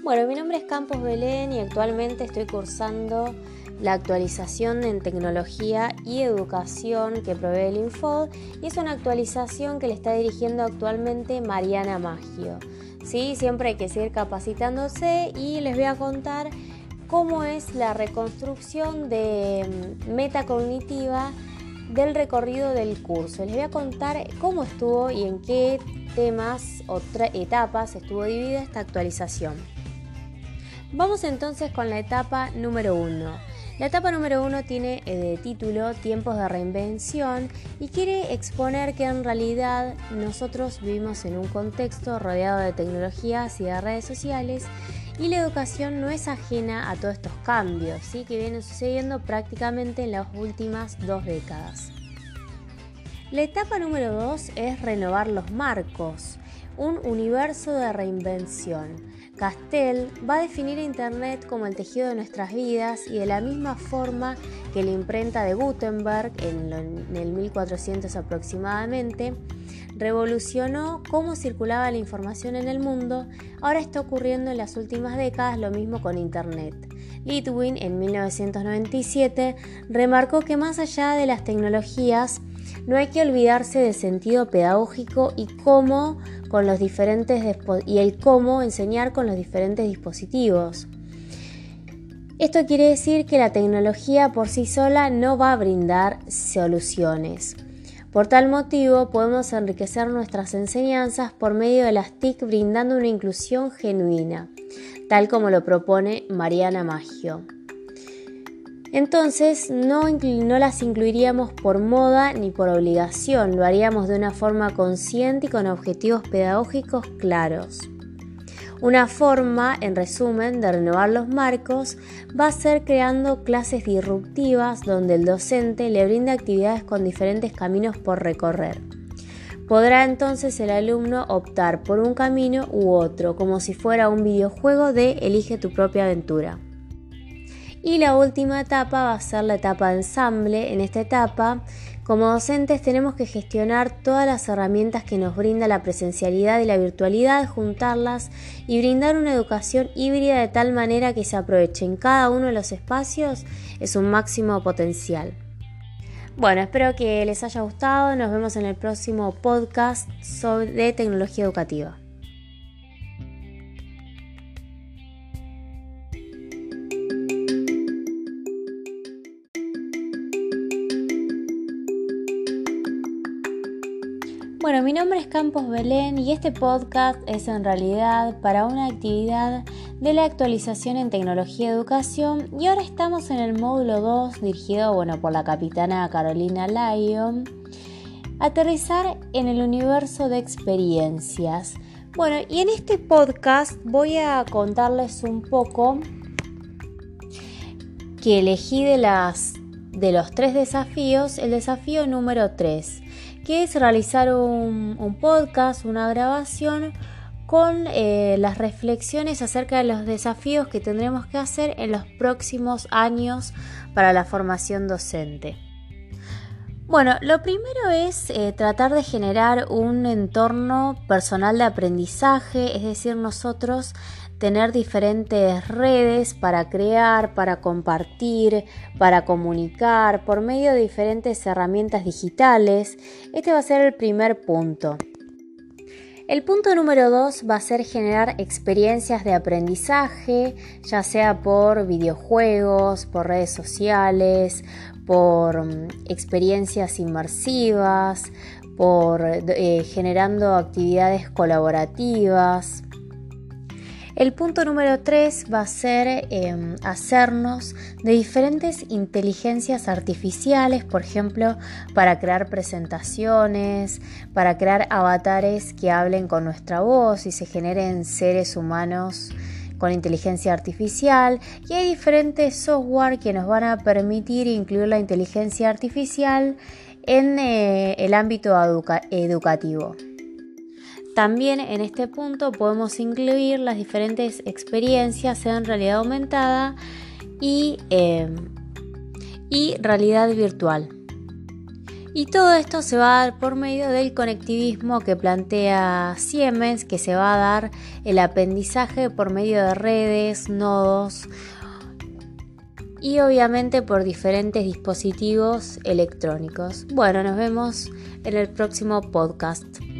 Bueno, mi nombre es Campos Belén y actualmente estoy cursando la actualización en tecnología y educación que provee el Infod, y es una actualización que le está dirigiendo actualmente Mariana Maggio. ¿Sí? Siempre hay que seguir capacitándose y les voy a contar cómo es la reconstrucción de metacognitiva del recorrido del curso. Les voy a contar cómo estuvo y en qué temas o etapas estuvo dividida esta actualización. Vamos entonces con la etapa número 1. La etapa número 1 tiene de título Tiempos de reinvención y quiere exponer que en realidad nosotros vivimos en un contexto rodeado de tecnologías y de redes sociales, y la educación no es ajena a todos estos cambios, ¿sí? Que vienen sucediendo prácticamente en las últimas 2 décadas. La etapa número 2 es renovar los marcos, un universo de reinvención. Castell va a definir Internet como el tejido de nuestras vidas, y de la misma forma que la imprenta de Gutenberg en el 1400 aproximadamente revolucionó cómo circulaba la información en el mundo, ahora está ocurriendo en las últimas décadas lo mismo con Internet. Litwin en 1997 remarcó que más allá de las tecnologías no hay que olvidarse del sentido pedagógico y el cómo enseñar con los diferentes dispositivos. Esto quiere decir que la tecnología por sí sola no va a brindar soluciones. Por tal motivo, podemos enriquecer nuestras enseñanzas por medio de las TIC, brindando una inclusión genuina, tal como lo propone Mariana Maggio. Entonces, no las incluiríamos por moda ni por obligación, lo haríamos de una forma consciente y con objetivos pedagógicos claros. Una forma, en resumen, de renovar los marcos va a ser creando clases disruptivas donde el docente le brinda actividades con diferentes caminos por recorrer. Podrá entonces el alumno optar por un camino u otro, como si fuera un videojuego de Elige tu propia aventura. Y la última etapa va a ser la etapa de ensamble. En esta etapa, como docentes, tenemos que gestionar todas las herramientas que nos brinda la presencialidad y la virtualidad, juntarlas y brindar una educación híbrida de tal manera que se aproveche en cada uno de los espacios en su máximo potencial. Bueno, espero que les haya gustado. Nos vemos en el próximo podcast de tecnología educativa. Bueno, mi nombre es Campos Belén y este podcast es en realidad para una actividad de la actualización en tecnología y educación, y ahora estamos en el módulo 2 dirigido por la capitana Carolina Lyon, aterrizar en el universo de experiencias. Bueno, y en este podcast voy a contarles un poco que elegí de los 3 desafíos, el desafío número 3, que es realizar un podcast, una grabación con las reflexiones acerca de los desafíos que tendremos que hacer en los próximos años para la formación docente. Bueno, lo primero es tratar de generar un entorno personal de aprendizaje, es decir, nosotros tener diferentes redes para crear, para compartir, para comunicar por medio de diferentes herramientas digitales. Este va a ser el primer punto. El punto número 2 va a ser generar experiencias de aprendizaje, ya sea por videojuegos, por redes sociales, por experiencias inmersivas, por generando actividades colaborativas. El punto número 3 va a ser hacernos de diferentes inteligencias artificiales, por ejemplo, para crear presentaciones, para crear avatares que hablen con nuestra voz y se generen seres humanos con inteligencia artificial. Y hay diferentes software que nos van a permitir incluir la inteligencia artificial en el ámbito educativo. También en este punto podemos incluir las diferentes experiencias en realidad aumentada y realidad virtual. Y todo esto se va a dar por medio del conectivismo que plantea Siemens, que se va a dar el aprendizaje por medio de redes, nodos y obviamente por diferentes dispositivos electrónicos. Bueno, nos vemos en el próximo podcast.